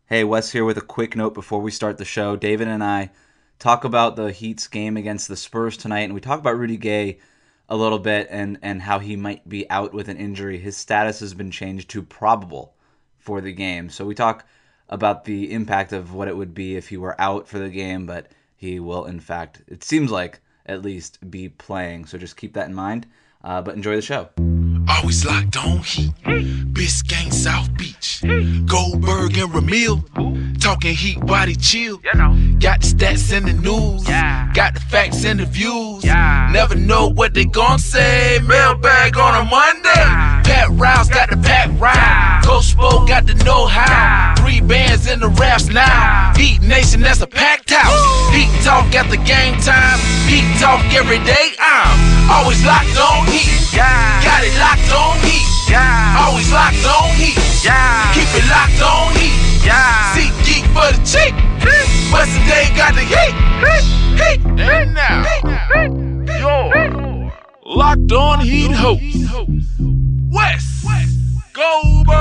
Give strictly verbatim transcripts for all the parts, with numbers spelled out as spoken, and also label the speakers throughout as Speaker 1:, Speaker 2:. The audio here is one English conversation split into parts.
Speaker 1: Hey, Wes here with a quick note before we start the show. David and I talk about the Heat's game against the Spurs tonight, and we talk about Rudy Gay a little bit and, and how he might be out with an injury. His status has been changed to probable for the game. So we talk about the impact of what it would be if he were out for the game, but he will, in fact, it seems like, at least be playing. So just keep that in mind, uh, but enjoy the show.
Speaker 2: Always locked on Heat. Biscayne, South Beach. Goldberg and Ramil. Talking Heat, body chill. Got the stats and the news. Got the facts and the views. Never know what they gon' say. Mailbag on a Monday. Pat Rouse got the pack round. Coach Spo got the know-how. Three bands in the raps now. Heat Nation, that's a packed house. Heat talk at the game time. Heat talk every day. I'm always locked on Heat. Got it locked on Heat. Always locked on Heat. Keep it locked on Heat. See geek for the cheek. But today got the heat. Heat. And now, your locked on Heat host, Wes Goldberg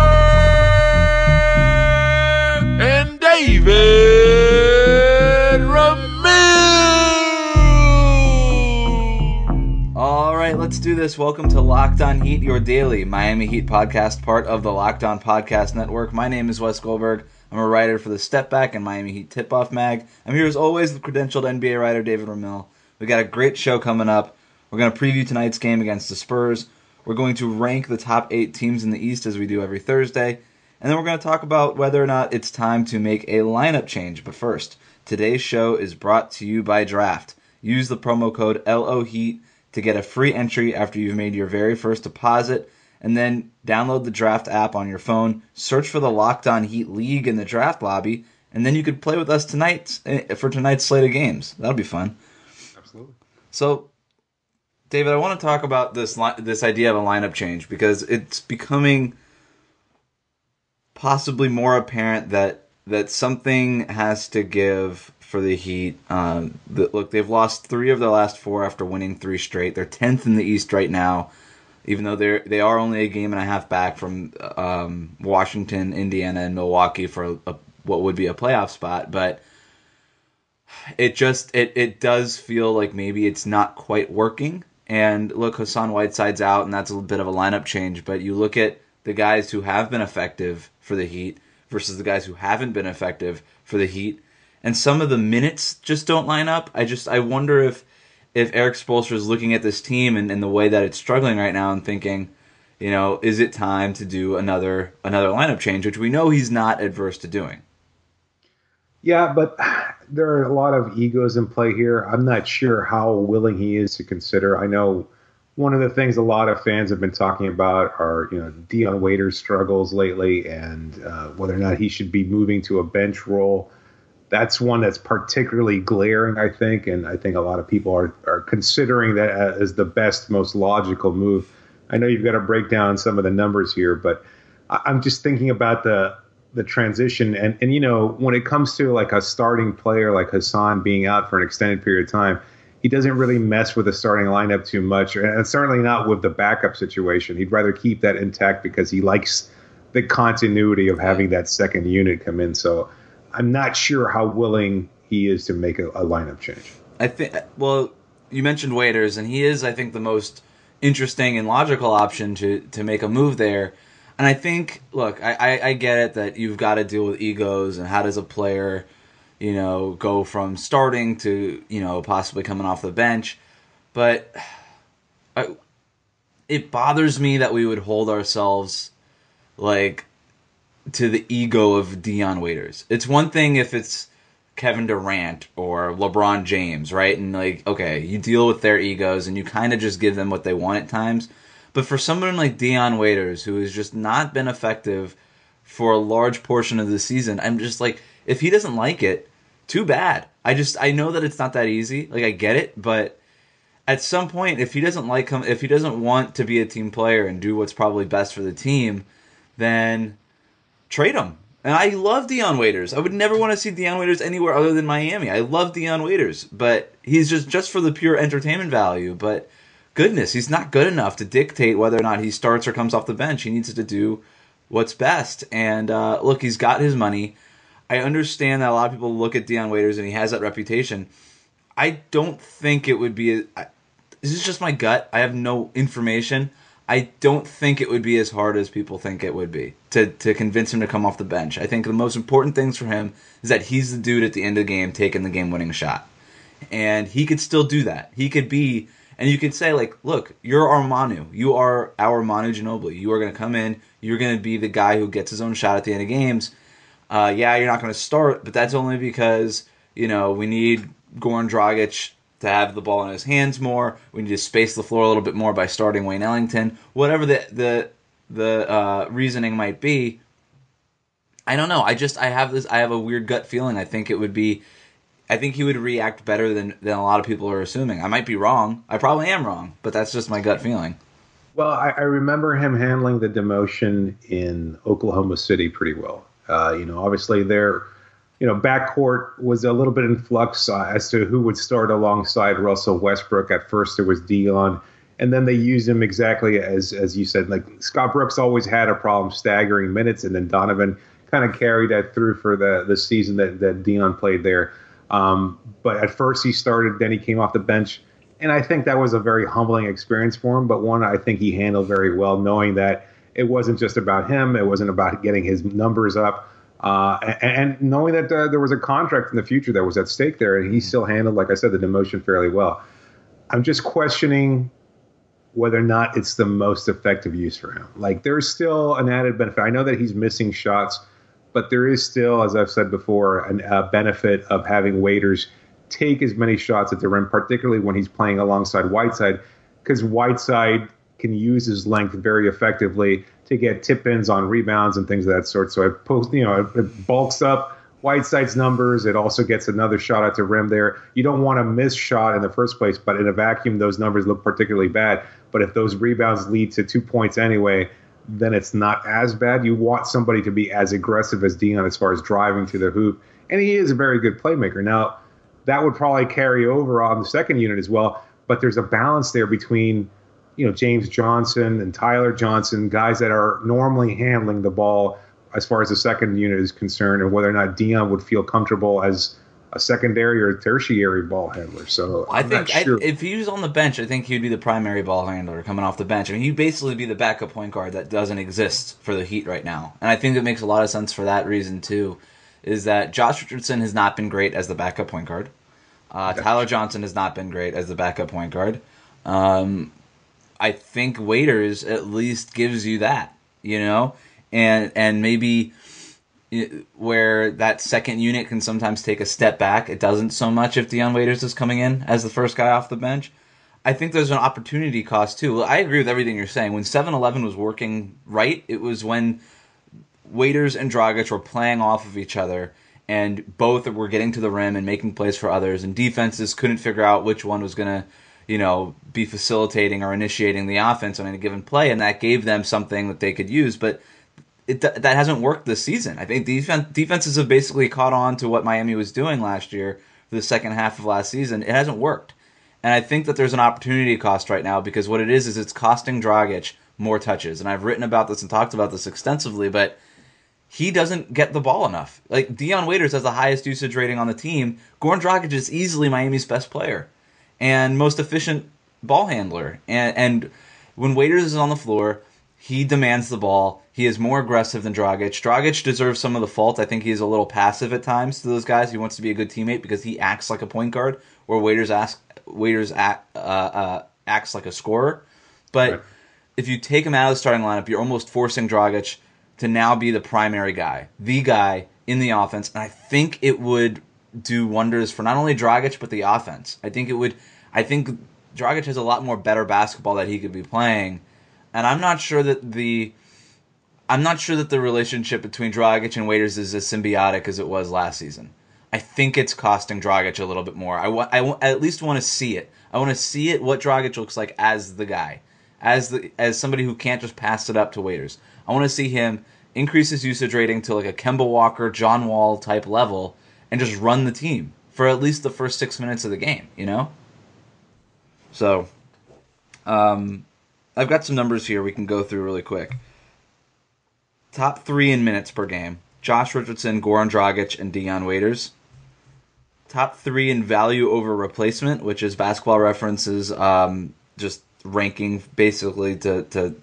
Speaker 2: and David Ramil.
Speaker 1: All right, let's do this. Welcome to Locked On Heat, your daily Miami Heat podcast, part of the Locked On Podcast Network. My name is Wes Goldberg. I'm a writer for the Step Back and Miami Heat Tip-Off Mag. I'm here as always with credentialed N B A writer David Ramil. We got a great show coming up. We're going to preview tonight's game against the Spurs. We're going to rank the top eight teams in the East as we do every Thursday. And then we're going to talk about whether or not it's time to make a lineup change. But first, today's show is brought to you by Draft. Use the promo code L O Heat to get a free entry after you've made your very first deposit, and then download the Draft app on your phone, search for the Locked On Heat League in the Draft lobby, and then you could play with us tonight for tonight's slate of games. That'll be fun.
Speaker 3: Absolutely.
Speaker 1: So, David, I want to talk about this this idea of a lineup change because it's becoming possibly more apparent that that something has to give for the Heat. Um, the, look, they've lost three of their last four after winning three straight. They're tenth in the East right now, even though they're they are only a game and a half back from um, Washington, Indiana, and Milwaukee for a, a, what would be a playoff spot. But it just it it does feel like maybe it's not quite working. And look, Hassan Whiteside's out, and that's a bit of a lineup change. But you look at the guys who have been effective for the Heat versus the guys who haven't been effective for the Heat, and some of the minutes just don't line up. I just I wonder if if Eric Spoelstra is looking at this team and, and the way that it's struggling right now and thinking, you know, is it time to do another another lineup change, which we know he's not adverse to doing.
Speaker 3: Yeah, but there are a lot of egos in play here. I'm not sure how willing he is to consider. I know one of the things a lot of fans have been talking about are, you know, Dion Waiters' struggles lately and uh, whether or not he should be moving to a bench role. That's one that's particularly glaring, I think, and I think a lot of people are, are considering that as the best, most logical move. I know you've got to break down some of the numbers here, but I'm just thinking about the the transition. And, and, you know, when it comes to like a starting player like Hassan being out for an extended period of time, he doesn't really mess with the starting lineup too much, and certainly not with the backup situation. He'd rather keep that intact because he likes the continuity of having that second unit come in. So I'm not sure how willing he is to make a, a lineup change.
Speaker 1: I think, well, you mentioned Waiters, and he is, I think, the most interesting and logical option to, to make a move there. And I think, look, I, I, I get it that you've got to deal with egos and how does a player, you know, go from starting to, you know, possibly coming off the bench. But I, it bothers me that we would hold ourselves, like, to the ego of Dion Waiters. It's one thing if it's Kevin Durant or LeBron James, right? And, like, okay, you deal with their egos and you kind of just give them what they want at times. But for someone like Dion Waiters, who has just not been effective for a large portion of the season, I'm just like, if he doesn't like it, too bad. I just, I know that it's not that easy. Like, I get it, but at some point, if he doesn't like him, if he doesn't want to be a team player and do what's probably best for the team, then trade him. And I love Dion Waiters. I would never want to see Dion Waiters anywhere other than Miami. I love Dion Waiters, but he's just, just for the pure entertainment value. But goodness, he's not good enough to dictate whether or not he starts or comes off the bench. He needs to do what's best. And uh, look, he's got his money. I understand that a lot of people look at Dion Waiters and he has that reputation. I don't think it would be. A, I, this is just my gut. I have no information. I don't think it would be as hard as people think it would be to, to convince him to come off the bench. I think the most important things for him is that he's the dude at the end of the game taking the game-winning shot. And he could still do that. He could be, and you could say, like, look, you're our Manu. You are our Manu Ginobili. You are going to come in. You're going to be the guy who gets his own shot at the end of games. Uh, yeah, you're not going to start, but that's only because, you know, we need Goran Dragic to have the ball in his hands more. We need to space the floor a little bit more by starting Wayne Ellington. Whatever the the the uh, reasoning might be, I don't know. I just I have this I have a weird gut feeling. I think it would be, I think he would react better than than a lot of people are assuming. I might be wrong. I probably am wrong, but that's just my gut feeling.
Speaker 3: Well, I, I remember him handling the demotion in Oklahoma City pretty well. Uh, you know, obviously their, you know, backcourt was a little bit in flux uh, as to who would start alongside Russell Westbrook. At first, it was Dion, and then they used him exactly as as you said. Like Scott Brooks always had a problem staggering minutes, and then Donovan kind of carried that through for the the season that that Dion played there. Um, but at first, he started, then he came off the bench, and I think that was a very humbling experience for him. But one I think he handled very well, knowing that it wasn't just about him. It wasn't about getting his numbers up. Uh, and, and knowing that uh, there was a contract in the future that was at stake there, and he still handled, like I said, the demotion fairly well. I'm just questioning whether or not it's the most effective use for him. Like, there's still an added benefit. I know that he's missing shots, but there is still, as I've said before, a uh, benefit of having Waiters take as many shots at the rim, particularly when he's playing alongside Whiteside, because Whiteside can use his length very effectively to get tip-ins on rebounds and things of that sort. So it post, you know, it, it bulks up Whiteside's numbers. It also gets another shot at the rim there. You don't want to miss shot in the first place, but in a vacuum, those numbers look particularly bad. But if those rebounds lead to two points anyway, then it's not as bad. You want somebody to be as aggressive as Dion as far as driving to the hoop. And he is a very good playmaker. Now, that would probably carry over on the second unit as well, but there's a balance there between, you know, James Johnson and Tyler Johnson, guys that are normally handling the ball as far as the second unit is concerned, and whether or not Dion would feel comfortable as a secondary or tertiary ball handler. So
Speaker 1: I
Speaker 3: I'm
Speaker 1: think
Speaker 3: not sure.
Speaker 1: I, if he was on the bench, I think he'd be the primary ball handler coming off the bench. I mean, he'd basically be the backup point guard that doesn't exist for the Heat right now. And I think it makes a lot of sense for that reason, too, is that Josh Richardson has not been great as the backup point guard. Uh, Tyler Johnson has not been great as the backup point guard. Um, I think Waiters at least gives you that, you know, and and maybe where that second unit can sometimes take a step back. It doesn't so much if Dion Waiters is coming in as the first guy off the bench. I think there's an opportunity cost too. I agree with everything you're saying. When seven eleven was working right, it was when Waiters and Dragic were playing off of each other, and both were getting to the rim and making plays for others, and defenses couldn't figure out which one was going to, you know, be facilitating or initiating the offense on any given play, and that gave them something that they could use. But it, that hasn't worked this season. I think defense, defenses have basically caught on to what Miami was doing last year for the second half of last season. It hasn't worked. And I think that there's an opportunity cost right now, because what it is is it's costing Dragic more touches. And I've written about this and talked about this extensively, but he doesn't get the ball enough. Like, Dion Waiters has the highest usage rating on the team. Goran Dragic is easily Miami's best player and most efficient ball handler. And, and when Waiters is on the floor, he demands the ball. He is more aggressive than Dragic. Dragic deserves some of the fault. I think he's a little passive at times to those guys. He wants to be a good teammate because he acts like a point guard, where Waiters, ask, Waiters act, uh, uh, acts like a scorer. But right. If you take him out of the starting lineup, you're almost forcing Dragic to now be the primary guy, the guy in the offense. And I think it would do wonders for not only Dragic, but the offense. I think it would. I think Dragic has a lot more better basketball that he could be playing. And I'm not sure that the I'm not sure that the relationship between Dragic and Waiters is as symbiotic as it was last season. I think it's costing Dragic a little bit more. I, wa- I, wa- I at least want to see it. I want to see it, what Dragic looks like as the guy, as the as somebody who can't just pass it up to Waiters. I want to see him increase his usage rating to like a Kemba Walker, John Wall type level, and just run the team for at least the first six minutes of the game, you know? So, um, I've got some numbers here we can go through really quick. Top three in minutes per game. Josh Richardson, Goran Dragic, and Dion Waiters. Top three in value over replacement, which is Basketball Reference's um, just ranking basically to, to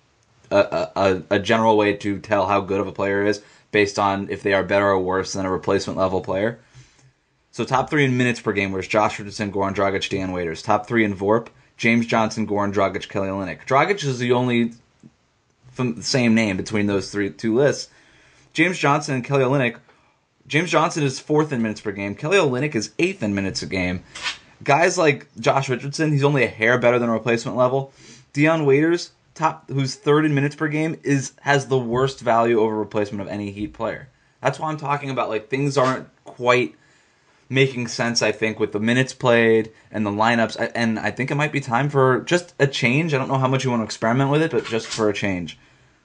Speaker 1: a, a, a general way to tell how good of a player is based on if they are better or worse than a replacement level player. So top three in minutes per game was Josh Richardson, Goran Dragic, Dion Waiters. Top three in V O R P, James Johnson, Goran Dragic, Kelly Olynyk. Dragic is the only from the same name between those three two lists. James Johnson and Kelly Olynyk. James Johnson is fourth in minutes per game. Kelly Olynyk is eighth in minutes a game. Guys like Josh Richardson, he's only a hair better than a replacement level. Dion Waiters, top, who's third in minutes per game, is has the worst value over replacement of any Heat player. That's why I'm talking about, like, things aren't quite making sense, I think, with the minutes played and the lineups. And I think it might be time for just a change. I don't know how much you want to experiment with it, but just for a change.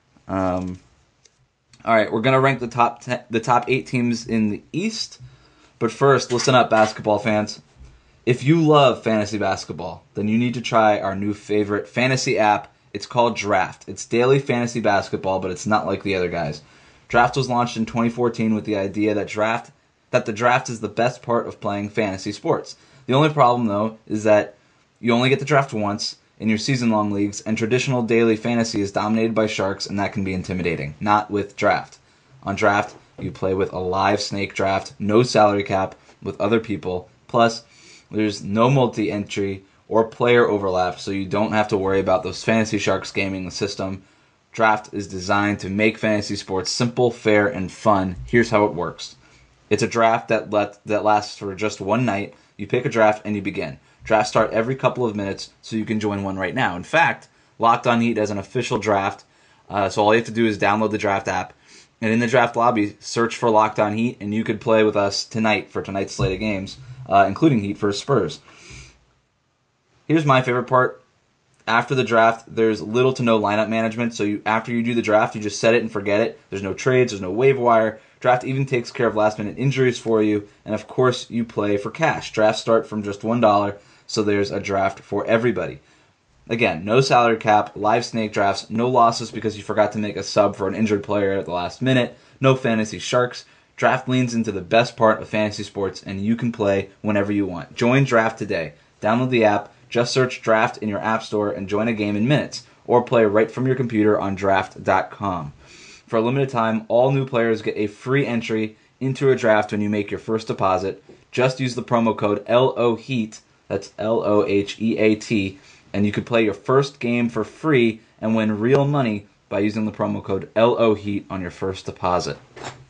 Speaker 1: Um, all right, we're gonna rank the top ten, the top eight teams in the East. But first, listen up, basketball fans. If you love fantasy basketball, then you need to try our new favorite fantasy app. It's called Draft. It's daily fantasy basketball, but it's not like the other guys. Draft was launched in twenty fourteen with the idea that draft that the draft is the best part of playing fantasy sports. The only problem, though, is that you only get to draft once in your season-long leagues, and traditional daily fantasy is dominated by sharks, and that can be intimidating. Not with Draft. On Draft, you play with a live snake draft, no salary cap, with other people. Plus, there's no multi-entry or player overlap, so you don't have to worry about those fantasy sharks gaming the system. Draft is designed to make fantasy sports simple, fair, and fun. Here's how it works. It's a draft that let, that lasts for just one night. You pick a draft and you begin. Drafts start every couple of minutes, so you can join one right now. In fact, Locked On Heat has an official draft, uh, so all you have to do is download the Draft app, and in the draft lobby, search for Locked On Heat, and you could play with us tonight for tonight's slate of games, uh, including Heat versus Spurs. Here's my favorite part. After the draft, there's little to no lineup management, so you, after you do the draft, you just set it and forget it. There's no trades, there's no waiver wire. Draft even takes care of last-minute injuries for you, and of course, you play for cash. Drafts start from just one dollar, so there's a draft for everybody. Again, no salary cap, live snake drafts, no losses because you forgot to make a sub for an injured player at the last minute, no fantasy sharks. Draft leans into the best part of fantasy sports, and you can play whenever you want. Join Draft today. Download the app, just search Draft in your app store, and join a game in minutes, or play right from your computer on draft dot com. For a limited time, all new players get a free entry into a draft when you make your first deposit. Just use the promo code L O Heat, that's L O H E A T, and you could play your first game for free and win real money by using the promo code L O Heat on your first deposit.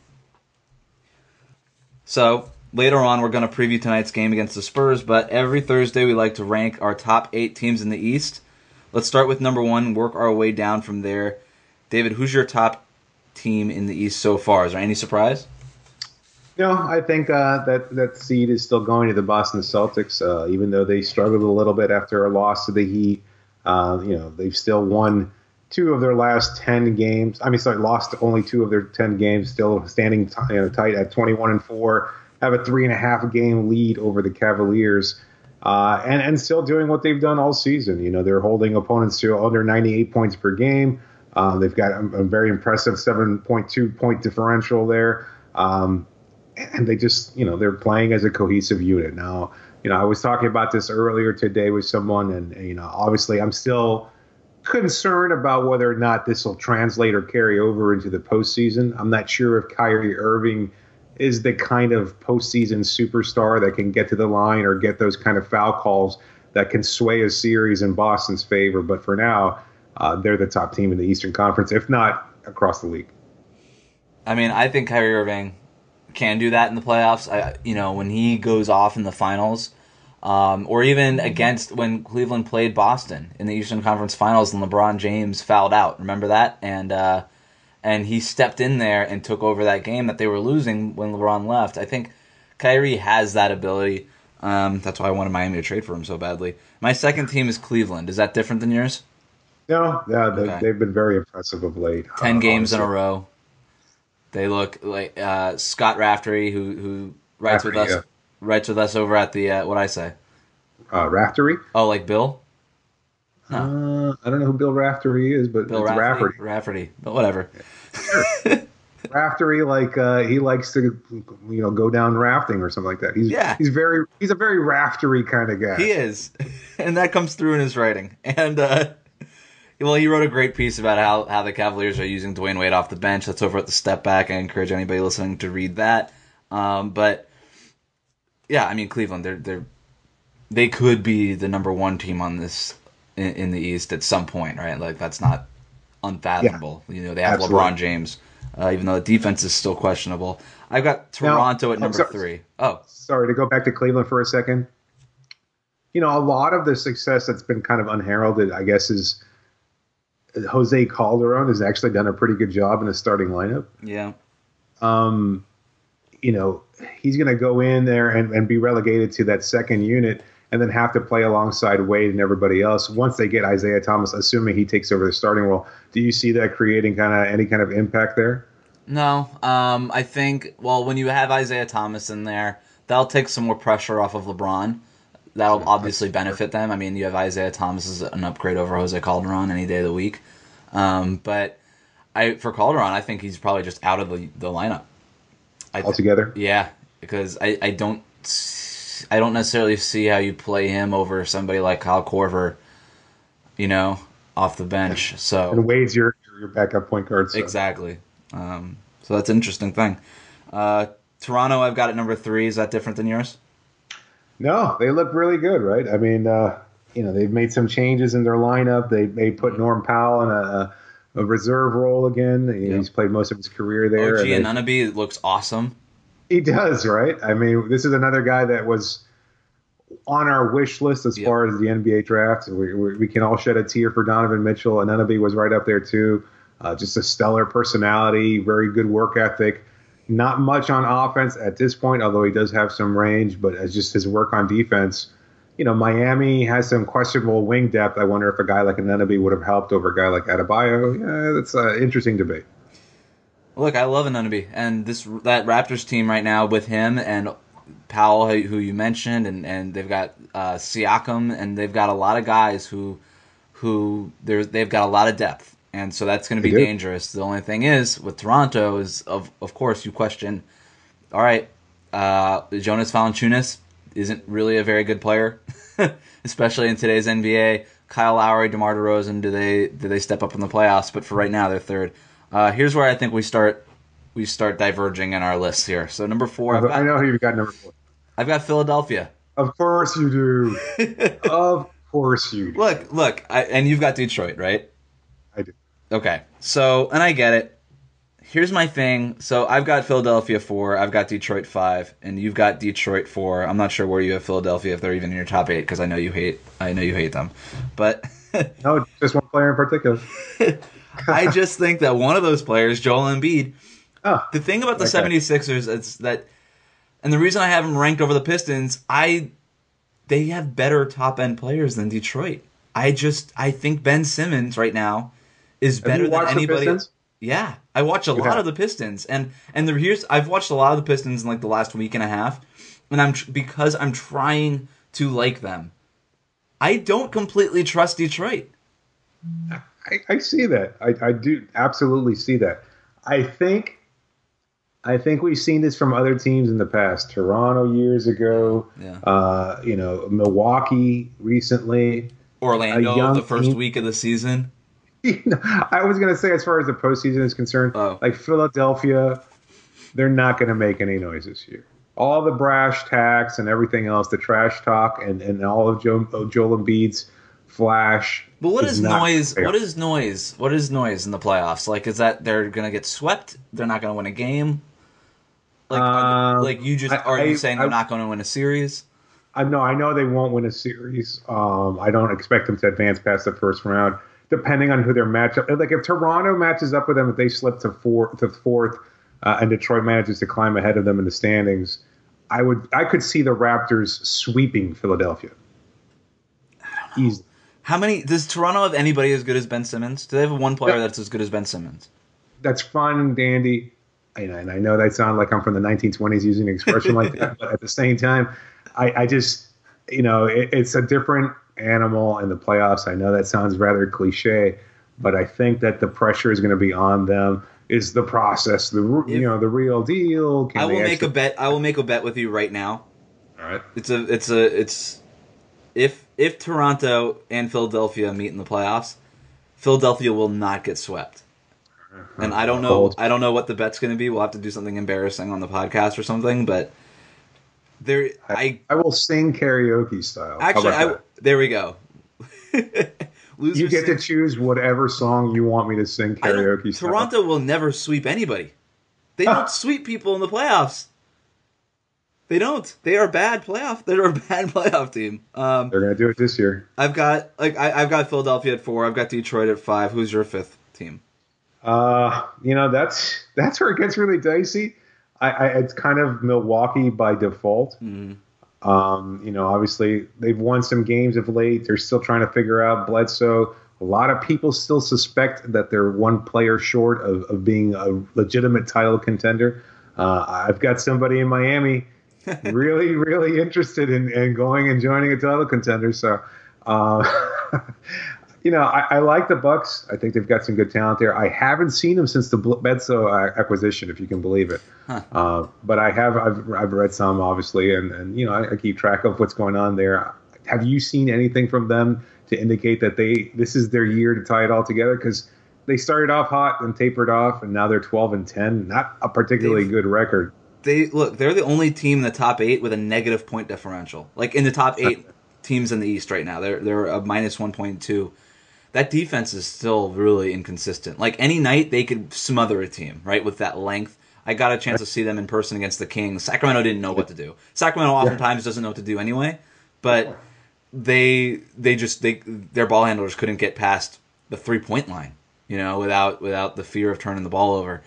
Speaker 1: So, later on, we're going to preview tonight's game against the Spurs, but every Thursday we like to rank our top eight teams in the East. Let's start with number one, work our way down from there. David, who's your top team in the East so far? Is there any surprise?
Speaker 3: No, I think uh, that that seed is still going to the Boston Celtics, uh, even though they struggled a little bit after a loss to the Heat. Uh, you know, they've still won two of their last ten games. I mean, sorry, lost only two of their ten games. Still standing t- you know, tight at twenty-one and four. Have a three and a half game lead over the Cavaliers, uh, and and still doing what they've done all season. You know, they're holding opponents to under ninety-eight points per game. Um, they've got a, a very impressive seven point two point differential there. Um, and they just, you know, they're playing as a cohesive unit. Now, you know, I was talking about this earlier today with someone, and, you know, obviously I'm still concerned about whether or not this will translate or carry over into the postseason. I'm not sure if Kyrie Irving is the kind of postseason superstar that can get to the line or get those kind of foul calls that can sway a series in Boston's favor. But for now, uh, they're the top team in the Eastern Conference, if not across the league.
Speaker 1: I mean, I think Kyrie Irving can do that in the playoffs. I, you know, when he goes off in the finals, um, or even against when Cleveland played Boston in the Eastern Conference Finals and LeBron James fouled out. Remember that? And uh, and he stepped in there and took over that game that they were losing when LeBron left. I think Kyrie has that ability. Um, that's why I wanted Miami to trade for him so badly. My second team is Cleveland. Is that different than yours?
Speaker 3: No, yeah, they,
Speaker 1: Okay.
Speaker 3: they've been very impressive of late.
Speaker 1: Ten
Speaker 3: uh,
Speaker 1: games in a
Speaker 3: honestly.
Speaker 1: row. They look like uh, Scott Raftery, who who writes with
Speaker 3: Raftery,
Speaker 1: us, writes with us over at the uh, what I say.
Speaker 3: Uh, Raftery?
Speaker 1: Oh, like Bill? No,
Speaker 3: Uh, I don't know who Bill Raftery is, but
Speaker 1: Bill
Speaker 3: it's
Speaker 1: Raftery.
Speaker 3: Rafferty.
Speaker 1: Rafferty, but whatever.
Speaker 3: raftery, like uh, he likes to, you know, go down rafting or something like that. He's
Speaker 1: Yeah.
Speaker 3: he's very he's a very raftery kind of guy.
Speaker 1: He is, and that comes through in his writing. And uh, well, he wrote a great piece about how, how the Cavaliers are using Dwayne Wade off the bench. That's over at the Step Back. I encourage anybody listening to read that. Um, but yeah, I mean Cleveland, they're they're they could be the number one team on this in, in the East at some point, right? Like that's not unfathomable. Yeah, you know, they have absolutely. LeBron James, uh, even though the defense is still questionable. I've got Toronto now, at number sorry, three. Oh,
Speaker 3: sorry to go back to Cleveland for a second. You know, a lot of the success that's been kind of unheralded, I guess, is Jose Calderon has actually done a pretty good job in the starting lineup.
Speaker 1: Yeah.
Speaker 3: Um, you know, he's going to go in there and, and be relegated to that second unit and then have to play alongside Wade and everybody else once they get Isaiah Thomas, assuming he takes over the starting role. Do you see that creating kind of any kind of impact there?
Speaker 1: No. Um, I think, well, when you have Isaiah Thomas in there, that'll take some more pressure off of LeBron. That'll obviously benefit them. I mean, you have Isaiah Thomas as an upgrade over Jose Calderon any day of the week. Um, but I for Calderon, I think he's probably just out of the, the lineup. I th-
Speaker 3: Altogether?
Speaker 1: Yeah, because I, I don't I don't necessarily see how you play him over somebody like Kyle Korver, you know, off the bench. So
Speaker 3: and Wade's your your backup point guard. So.
Speaker 1: Exactly. Um, so that's an interesting thing. Uh, Toronto, I've got at number three. Is that different than yours?
Speaker 3: No, they look really good, right? I mean, uh, you know, they've made some changes in their lineup. They they put Norm Powell in a, a reserve role again. Yep. He's played most of his career there.
Speaker 1: O G Anunoby looks awesome.
Speaker 3: He does, right? I mean, this is another guy that was on our wish list as yep. far as the N B A draft. We, we, we can all shed a tear for Donovan Mitchell. Anunoby was right up there, too. Uh, just a stellar personality, very good work ethic. Not much on offense at this point, although he does have some range, but as just his work on defense. You know, Miami has some questionable wing depth. I wonder if a guy like Anunoby would have helped over a guy like Adebayo. Yeah, that's an interesting debate.
Speaker 1: Look, I love Anunoby, and this that Raptors team right now with him and Powell, who you mentioned, and, and they've got uh, Siakam, and they've got a lot of guys who who there's they've got a lot of depth. And so that's going to be dangerous. The only thing is, with Toronto, is of of course you question, all right, uh, Jonas Valanciunas isn't really a very good player, especially in today's N B A. Kyle Lowry, DeMar DeRozan, do they do they step up in the playoffs? But for right now, they're third. Uh, here's where I think we start we start diverging in our lists here. So number four, I've got,
Speaker 3: I know who you've got number four.
Speaker 1: I've got Philadelphia.
Speaker 3: Of course you do. Of course you do.
Speaker 1: Look, look, I, and you've got Detroit, right?
Speaker 3: I do.
Speaker 1: Okay, so, and I get it. Here's my thing. So I've got Philadelphia four, I've got Detroit five, and you've got Detroit four. I'm not sure where you have Philadelphia, if they're even in your top eight, because I know you hate I know you hate them. But
Speaker 3: no, just one player in particular.
Speaker 1: I just think that one of those players, Joel Embiid,
Speaker 3: oh,
Speaker 1: the thing about the
Speaker 3: okay.
Speaker 1: seventy-sixers is that, and the reason I have them ranked over the Pistons, I they have better top-end players than Detroit. I just, I think Ben Simmons right now is better than anybody. Yeah, I watch a you lot have. of the Pistons, and and the, here's I've watched a lot of the Pistons in like the last week and a half, and I'm because I'm trying to like them. I don't completely trust Detroit.
Speaker 3: I, I see that. I, I do absolutely see that. I think I think we've seen this from other teams in the past. Toronto years ago,
Speaker 1: yeah.
Speaker 3: uh, you know, Milwaukee recently,
Speaker 1: Orlando the first team. week of the season.
Speaker 3: I was going to say, as far as the postseason is concerned,
Speaker 1: oh.
Speaker 3: like Philadelphia, they're not going to make any noise this year. All the brash tacks and everything else, the trash talk, and, and all of Joe, Joel Embiid's flash.
Speaker 1: But what
Speaker 3: is,
Speaker 1: is noise? Fair. What is noise? What is noise in the playoffs? Like, is that they're going to get swept? They're not going to win a game? Like, um, like you just are I, you saying they're I, not going to win a series?
Speaker 3: I know. I know they won't win a series. Um, I don't expect them to advance past the first round. Depending on who their matchup, like if Toronto matches up with them, if they slip to four to fourth, uh, and Detroit manages to climb ahead of them in the standings, I would I could see the Raptors sweeping Philadelphia.
Speaker 1: I don't know.
Speaker 3: Easily.
Speaker 1: How many does Toronto have anybody as good as Ben Simmons? Do they have one player that's as good as Ben Simmons?
Speaker 3: That's fun and dandy, and I, and I know that sounds like I'm from the nineteen twenties using an expression like that, but at the same time, I, I just you know it, it's a different animal in the playoffs. I know that sounds rather cliche, but I think that the pressure is going to be on them. is the process the you
Speaker 1: If-
Speaker 3: know the real deal? Can
Speaker 1: I
Speaker 3: they
Speaker 1: will make
Speaker 3: actually-
Speaker 1: a bet. I will make a bet with you right now.
Speaker 3: All right.
Speaker 1: It's a it's a it's if if Toronto and Philadelphia meet in the playoffs, Philadelphia will not get swept. And I don't know
Speaker 3: Cold.
Speaker 1: I don't know what the bet's going to be. We'll have to do something embarrassing on the podcast or something, but there I
Speaker 3: I will sing karaoke style. How
Speaker 1: actually
Speaker 3: about
Speaker 1: I
Speaker 3: that?
Speaker 1: there we go. Losers
Speaker 3: You get to
Speaker 1: sing-
Speaker 3: choose whatever song you want me to sing
Speaker 1: I don't-
Speaker 3: karaoke style.
Speaker 1: Toronto will never sweep anybody. They don't sweep people in the playoffs. They don't. They are a bad playoff. They're a bad playoff team. Um,
Speaker 3: They're gonna do it this year.
Speaker 1: I've got like I, I've got Philadelphia at four. I've got Detroit at five. Who's your fifth team?
Speaker 3: Uh, you know that's that's where it gets really dicey. I, I it's kind of Milwaukee by default.
Speaker 1: Mm-hmm.
Speaker 3: Um, you know, obviously they've won some games of late. They're still trying to figure out Bledsoe. A lot of people still suspect that they're one player short of, of being a legitimate title contender. Uh, I've got somebody in Miami really, really interested in, in going and joining a title contender. So, uh, you know, I, I like the Bucks. I think they've got some good talent there. I haven't seen them since the Bledsoe acquisition, if you can believe it.
Speaker 1: Huh.
Speaker 3: Uh, but I have. I've, I've read some, obviously, and, and you know, I, I keep track of what's going on there. Have you seen anything from them to indicate that they this is their year to tie it all together? Because they started off hot and tapered off, and now they're twelve and ten. Not a particularly
Speaker 1: They've-
Speaker 3: good record.
Speaker 1: They look. They're the only team in the top eight with a negative point differential. Like in the top eight teams in the East right now, they're they're a minus one point two. That defense is still really inconsistent. Like any night they could smother a team, right, with that length. I got a chance to see them in person against the Kings. Sacramento didn't know what to do. Sacramento oftentimes doesn't know what to do anyway, but they they just they their ball handlers couldn't get past the three point line, you know, without without the fear of turning the ball over.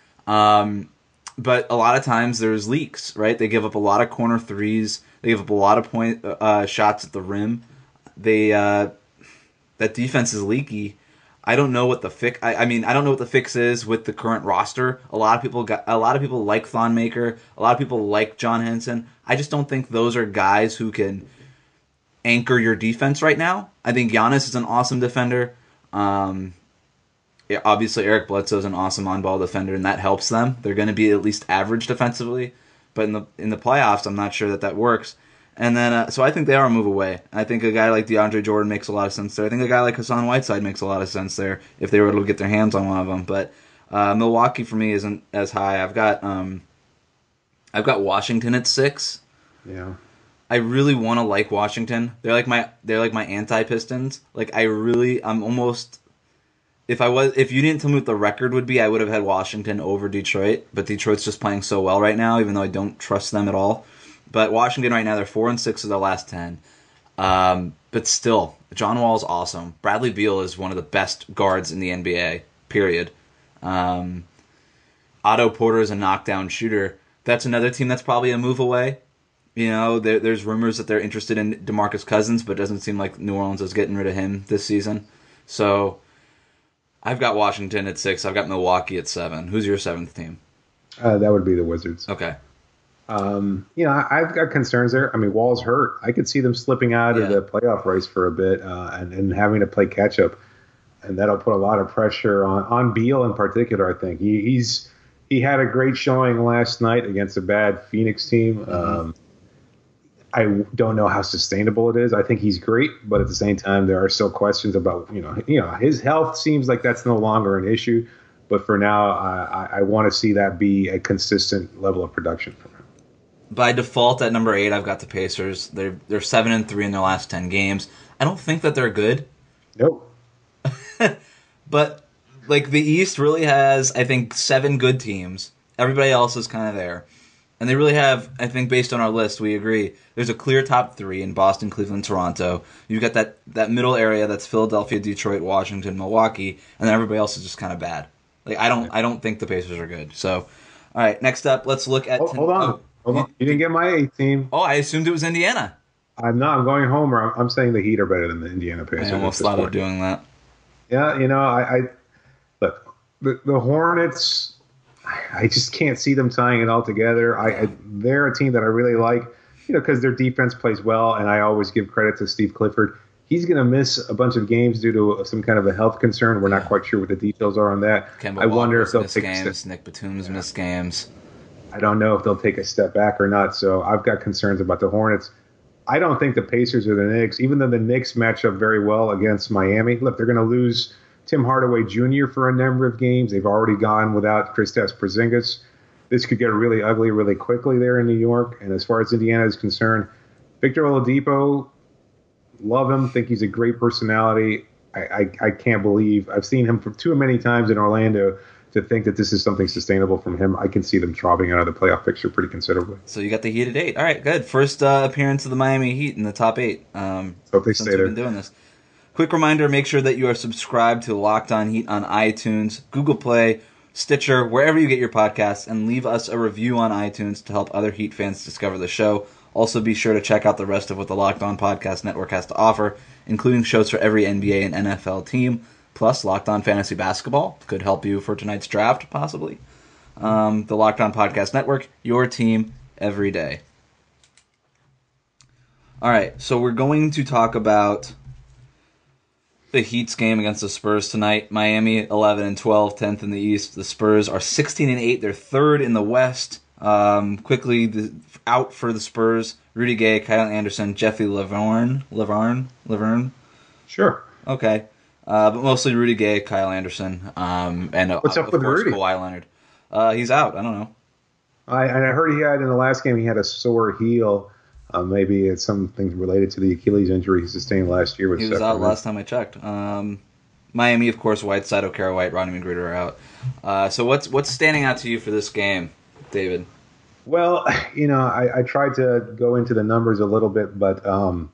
Speaker 1: Um, but a lot of times there's leaks, right? They give up a lot of corner threes. They give up a lot of point uh, shots at the rim. They uh, that defense is leaky. I don't know what the fix. I, I mean, I don't know what the fix is with the current roster. A lot of people got. A lot of people like Thon Maker. A lot of people like John Henson. I just don't think those are guys who can anchor your defense right now. I think Giannis is an awesome defender. Um, yeah, obviously, Eric Bledsoe is an awesome on-ball defender, and that helps them. They're going to be at least average defensively, but in the in the playoffs, I'm not sure that that works. And then, uh, so I think they are a move away. I think a guy like DeAndre Jordan makes a lot of sense there. I think a guy like Hassan Whiteside makes a lot of sense there if they were able to get their hands on one of them. But uh, Milwaukee for me isn't as high. I've got um, I've got Washington at six.
Speaker 3: Yeah.
Speaker 1: I really want to like Washington. They're like my they're like my anti-Pistons. Like I really I'm almost if I was if you didn't tell me what the record would be, I would have had Washington over Detroit, but Detroit's just playing so well right now even though I don't trust them at all. But Washington right now they're four and six of their last ten. Um, but still, John Wall's awesome. Bradley Beal is one of the best guards in the N B A. Period. Um, Otto Porter is a knockdown shooter. That's another team that's probably a move away. You know, there, there's rumors that they're interested in DeMarcus Cousins, but it doesn't seem like New Orleans is getting rid of him this season. So, I've got Washington at six. I've got Milwaukee at seven. Who's your seventh team?
Speaker 3: Uh, that would be the Wizards.
Speaker 1: Okay.
Speaker 3: Um, you know, I- I've got concerns there. I mean, Wall's hurt. I could see them slipping out
Speaker 1: Yeah.
Speaker 3: of the playoff race for a bit uh, and, and having to play catch up, and that'll put a lot of pressure on on Beal in particular. I think he, he's he had a great showing last night against a bad Phoenix team.
Speaker 1: Mm-hmm.
Speaker 3: Um, I don't know how sustainable it is. I think he's great, but at the same time, there are still questions about you know you know his health seems like that's no longer an issue. But for now, I, I want to see that be a consistent level of production for him.
Speaker 1: By default, at number eight, I've got the Pacers. They're they're seven and three in their last ten games. I don't think that they're good,
Speaker 3: Nope.
Speaker 1: but like the East really has, I think, seven good teams. Everybody else is kind of there, and they really have. I think based on our list, we agree. There's a clear top three in Boston, Cleveland, Toronto. You've got that that middle area that's Philadelphia, Detroit, Washington, Milwaukee, and then everybody else is just kind of bad. Like I don't I don't think the Pacers are good. So, all right, next up, let's look at.
Speaker 3: Oh, hold on.
Speaker 1: Oh,
Speaker 3: Hold on. You didn't get my eight team.
Speaker 1: oh, I assumed it was Indiana.
Speaker 3: I'm not. I'm going Homer. I'm, I'm saying the Heat are better than the Indiana Pacers.
Speaker 1: I almost
Speaker 3: at this
Speaker 1: thought of
Speaker 3: point.
Speaker 1: doing that.
Speaker 3: Yeah, you know, I, I look the the Hornets. I just can't see them tying it all together. I, I they're a team that I really like, you know, because their defense plays well, and I always give credit to Steve Clifford. He's going to miss a bunch of games due to some kind of a health concern. We're not quite sure what the details are on that.
Speaker 1: Kemba
Speaker 3: I wonder
Speaker 1: Walker's
Speaker 3: if they'll
Speaker 1: missed
Speaker 3: take
Speaker 1: games.
Speaker 3: a step.
Speaker 1: Nick Batum's missed games.
Speaker 3: I don't know if they'll take a step back or not. So I've got concerns about the Hornets. I don't think the Pacers or the Knicks, even though the Knicks match up very well against Miami. Look, they're going to lose Tim Hardaway Junior for a number of games. They've already gone without Kristaps Porzingis. This could get really ugly really quickly there in New York. And as far as Indiana is concerned, Victor Oladipo, love him, think he's a great personality. I, I, I can't believe I've seen him for too many times in Orlando to think that this is something sustainable from him. I can see them dropping out of the playoff picture pretty considerably.
Speaker 1: So you got the Heat at eight. All right, good. First uh, appearance of the Miami Heat in the top eight. Um,
Speaker 3: Hope they
Speaker 1: since
Speaker 3: stay
Speaker 1: we've
Speaker 3: there.
Speaker 1: been doing this. Quick reminder, make sure that you are subscribed to Locked On Heat on iTunes, Google Play, Stitcher, wherever you get your podcasts, and leave us a review on iTunes to help other Heat fans discover the show. Also, be sure to check out the rest of what the Locked On Podcast Network has to offer, including shows for every N B A and N F L team, plus Locked On Fantasy Basketball. Could help you for tonight's draft, possibly. Um, the Locked On Podcast Network, your team every day. All right, so we're going to talk about the Heat's game against the Spurs tonight. Miami eleven and twelve, tenth in the East. The Spurs are sixteen and eight. They're third in the West. Um, quickly the, out for the Spurs: Rudy Gay, Kyle Anderson, Jeffrey Lavarne, Lavarne, Laverne.
Speaker 3: Sure.
Speaker 1: Okay, uh, but mostly Rudy Gay, Kyle Anderson, um, and uh,
Speaker 3: What's up
Speaker 1: of
Speaker 3: with
Speaker 1: course
Speaker 3: Rudy?
Speaker 1: Kawhi Leonard. Uh, he's out. I don't know.
Speaker 3: I, and I heard he had in the last game he had a sore heel. Uh, maybe it's something related to the Achilles injury he sustained last year with
Speaker 1: He was out
Speaker 3: Sacramento.
Speaker 1: last time I checked. Um, Miami, of course, Whiteside, Okara White, Rodney McGruder are out. Uh, so what's what's standing out to you for this game, David?
Speaker 3: Well, you know, I, I tried to go into the numbers a little bit, but um,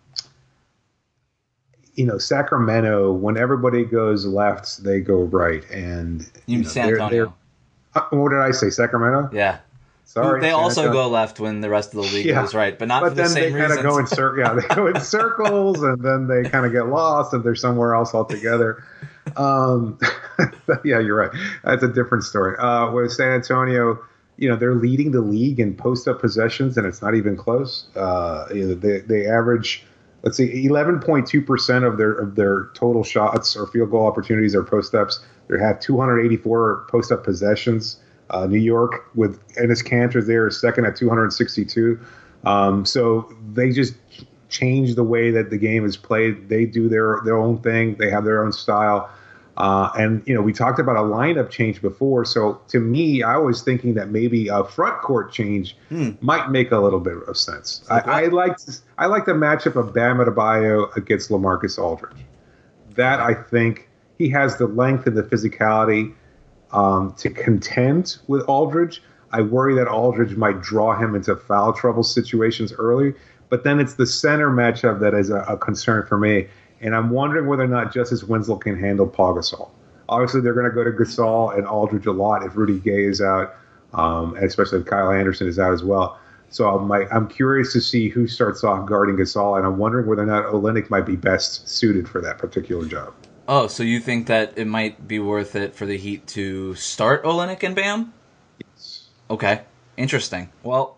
Speaker 3: you know, Sacramento, when everybody goes left, they go right, and
Speaker 1: You,
Speaker 3: you
Speaker 1: mean
Speaker 3: know,
Speaker 1: San
Speaker 3: they're-
Speaker 1: Antonio?
Speaker 3: they're- uh, what did I say? Sacramento?
Speaker 1: Yeah.
Speaker 3: Sorry.
Speaker 1: They
Speaker 3: San
Speaker 1: also
Speaker 3: Antonio.
Speaker 1: go left when the rest of the league
Speaker 3: Yeah.
Speaker 1: goes right, but not
Speaker 3: But
Speaker 1: for the
Speaker 3: then
Speaker 1: same
Speaker 3: they kind
Speaker 1: reasons.
Speaker 3: of go in cir- yeah, they go in circles, and then they kind of get lost, and they're somewhere else altogether. Um, yeah, you're right. That's a different story. Uh, with San Antonio, you know, they're leading the league in post-up possessions, and it's not even close. Uh, you know, they they average, let's see, eleven point two percent of their of their total shots or field goal opportunities are post-ups. They have two hundred eighty-four post-up possessions. Uh, New York with Enes Kanter there is second at two hundred sixty-two. Um, so they just change the way that the game is played. They do their their own thing. They have their own style. Uh, and, you know, we talked about a lineup change before. So to me, I was thinking that maybe a front court change
Speaker 1: Hmm.
Speaker 3: might make a little bit of sense.
Speaker 1: Like
Speaker 3: I, I
Speaker 1: what?
Speaker 3: like I like the matchup of Bam Adebayo against LaMarcus Aldridge. That I think he has the length and the physicality um, to contend with Aldridge. I worry that Aldridge might draw him into foul trouble situations early, but then it's the center matchup that is a, a concern for me. And I'm wondering whether or not Justice Winslow can handle Paul Gasol. Obviously, they're going to go to Gasol and Aldridge a lot if Rudy Gay is out, um, and especially if Kyle Anderson is out as well. So I'm, I'm curious to see who starts off guarding Gasol, and I'm wondering whether or not Olynyk might be best suited for that particular job.
Speaker 1: Oh, so you think that it might be worth it for the Heat to start Olynyk and Bam?
Speaker 3: Yes.
Speaker 1: Okay, interesting. Well,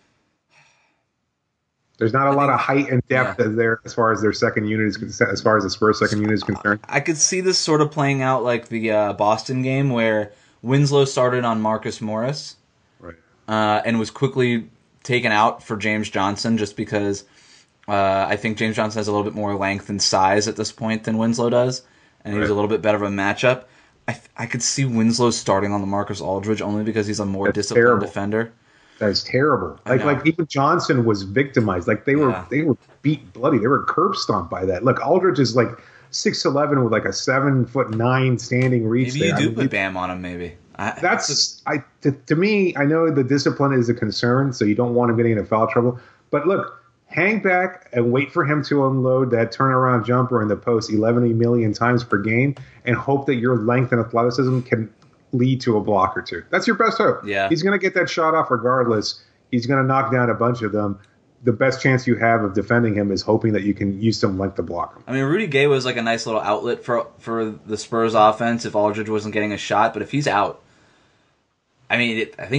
Speaker 3: There's not a
Speaker 1: I
Speaker 3: lot
Speaker 1: think-
Speaker 3: of height and depth
Speaker 1: yeah.
Speaker 3: there as far as their second unit is concerned, as far as the Spurs second unit is concerned.
Speaker 1: I could see this sort of playing out like the uh, Boston game where Winslow started on Marcus Morris
Speaker 3: Right.
Speaker 1: uh, and was quickly taken out for James Johnson just because uh, I think James Johnson has a little bit more length and size at this point than Winslow does, and he was
Speaker 3: Right.
Speaker 1: a little bit better of a matchup. I th- I could see Winslow starting on the Marcus Aldridge only because he's a more
Speaker 3: That's
Speaker 1: disciplined
Speaker 3: terrible.
Speaker 1: defender.
Speaker 3: That is terrible.
Speaker 1: I
Speaker 3: Like
Speaker 1: know.
Speaker 3: like even Johnson was victimized. Like they were
Speaker 1: Yeah.
Speaker 3: they were beat bloody. They were curb stomped by that. Look, Aldridge is like six eleven with like a seven foot nine standing reach.
Speaker 1: Maybe
Speaker 3: there.
Speaker 1: you
Speaker 3: I
Speaker 1: do
Speaker 3: mean,
Speaker 1: put Bam on him. Maybe I,
Speaker 3: That's I to, to me. I know the discipline is a concern, so you don't want him getting into foul trouble. But look, hang back and wait for him to unload that turnaround jumper in the post eleven million times per game, and hope that your length and athleticism can lead to a block or two. That's your best hope.
Speaker 1: Yeah.
Speaker 3: He's going to get that shot off regardless. He's going to knock down a bunch of them. The best chance you have of defending him is hoping that you can use some length to block him.
Speaker 1: I mean, Rudy Gay was like a nice little outlet for for the Spurs offense if Aldridge wasn't getting a shot. But if he's out, I mean, it, I think you just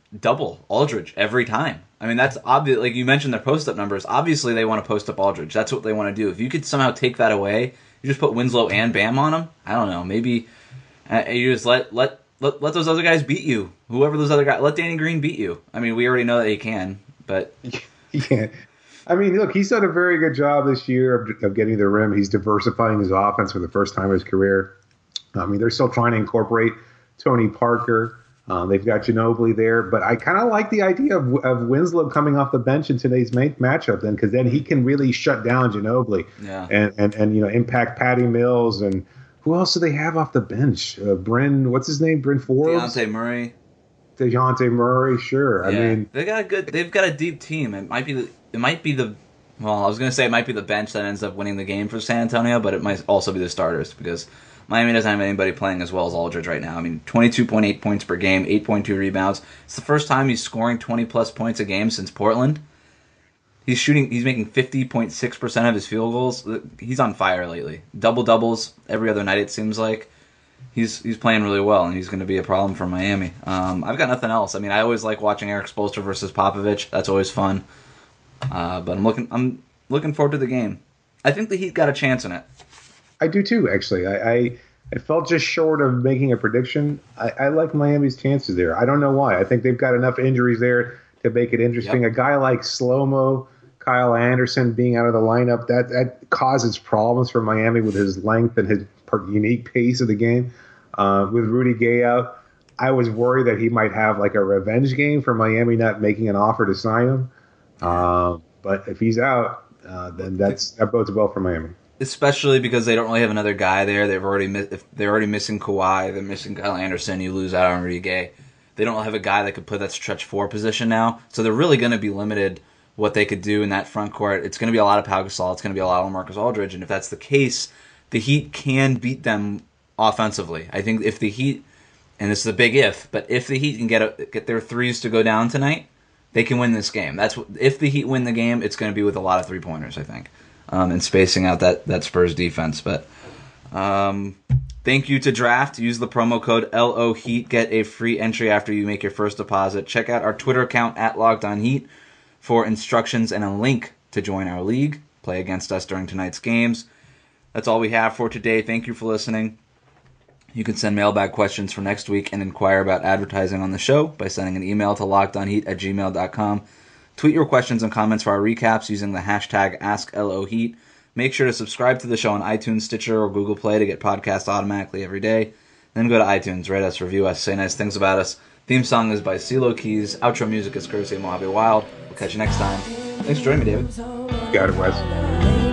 Speaker 1: double Aldridge every time. I mean, that's obvious. Like you mentioned, their post-up numbers. Obviously, they want to post up Aldridge. That's what they want to do. If you could somehow take that away, you just put Winslow and Bam on him. I don't know. Maybe uh, you just let let let let those other guys beat you. Whoever those other guys, let Danny Green beat you. I mean, we already know that he can, but
Speaker 3: yeah. I mean, look, he's done a very good job this year of, of getting the rim. He's diversifying his offense for the first time in his career. I mean, they're still trying to incorporate Tony Parker. Uh, they've got Ginobili there, but I kind of like the idea of, of Winslow coming off the bench in today's ma- matchup, then, because then he can really shut down Ginobili
Speaker 1: yeah.
Speaker 3: and, and and you know impact Patty Mills and who else do they have off the bench? Uh, Bryn, what's his name? Bryn Forbes,
Speaker 1: Dejounte Murray,
Speaker 3: Dejounte Murray. Sure,
Speaker 1: yeah.
Speaker 3: I mean
Speaker 1: they got a good. They've got a deep team. It might be. The, it might be the. Well, I was gonna say it might be the bench that ends up winning the game for San Antonio, but it might also be the starters because Miami doesn't have anybody playing as well as Aldridge right now. I mean, twenty-two point eight points per game, eight point two rebounds. It's the first time he's scoring twenty-plus points a game since Portland. He's shooting. He's making fifty point six percent of his field goals. He's on fire lately. Double-doubles every other night, it seems like. He's he's playing really well, and he's going to be a problem for Miami. Um, I've got nothing else. I mean, I always like watching Eric Spoelstra versus Popovich. That's always fun. Uh, but I'm looking I'm looking forward to the game. I think the Heat got a chance in it.
Speaker 3: I do too, actually. I, I, I felt just short of making a prediction. I, I like Miami's chances there. I don't know why. I think they've got enough injuries there to make it interesting. Yep. A guy like Slow-Mo, Kyle Anderson being out of the lineup, that, that causes problems for Miami with his length and his unique pace of the game. Uh, with Rudy Gay out, I was worried that he might have like a revenge game for Miami not making an offer to sign him. Uh, but if he's out, uh, then that's that bodes well for Miami.
Speaker 1: Especially because they don't really have another guy there. They've already if they're already missing Kawhi, they're missing Kyle Anderson. You lose out on Rudy Gay. They don't have a guy that could play that stretch four position now, so they're really going to be limited what they could do in that front court. It's going to be a lot of Pau Gasol. It's going to be a lot of Marcus Aldridge, and if that's the case, the Heat can beat them offensively. I think if the Heat, and this is a big if, but if the Heat can get a, get their threes to go down tonight, they can win this game. That's what, if the Heat win the game, it's going to be with a lot of three pointers, I think. Um, and spacing out that, that Spurs defense. But um, thank you to Draft. Use the promo code L O Heat. Get a free entry after you make your first deposit. Check out our Twitter account at Locked On Heat for instructions and a link to join our league. Play against us during tonight's games. That's all we have for today. Thank you for listening. You can send mailbag questions for next week and inquire about advertising on the show by sending an email to lockedonheat at gmail dot com. Tweet your questions and comments for our recaps using the hashtag AskLOHeat. Make sure to subscribe to the show on iTunes, Stitcher, or Google Play to get podcasts automatically every day. Then go to iTunes, rate us, review us, say nice things about us. Theme song is by CeeLo Keys. Outro music is courtesy of Mojave Wild. We'll catch you next time. Thanks for joining me, David.
Speaker 3: Got it, Wes.